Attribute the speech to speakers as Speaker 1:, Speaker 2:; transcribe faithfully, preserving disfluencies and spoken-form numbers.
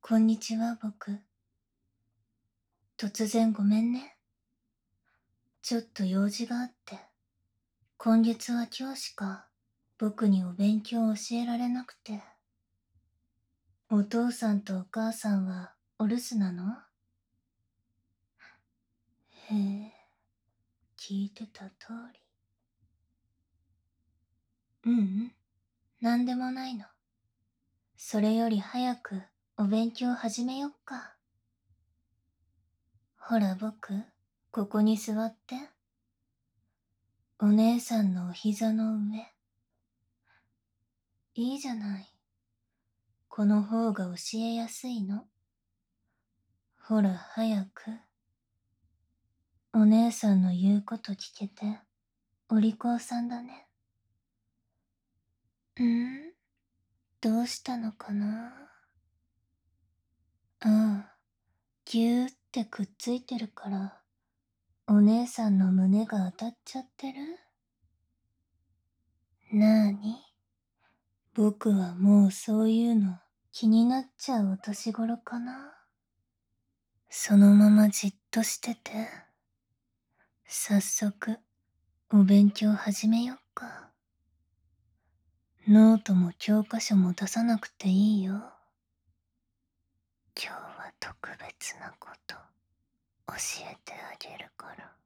Speaker 1: こんにちは、僕。突然ごめんね。ちょっと用事があって。今月は今日しか僕にお勉強を教えられなくて。お父さんとお母さんはお留守なの？へえ、聞いてた通り。ううん、なんでもないの。それより早くお勉強始めよっか。ほら僕、ここに座って。お姉さんのお膝の上。いいじゃない。この方が教えやすいの。ほら早く。お姉さんの言うこと聞けて、お利口さんだね。ん？どうしたのかな？ああ、ぎゅーってくっついてるから、お姉さんの胸が当たっちゃってる？なーに？僕はもうそういうの気になっちゃうお年頃かな。そのままじっとしてて。早速、お勉強始めよっか。ノートも教科書も出さなくていいよ。今日は特別なこと教えてあげるから。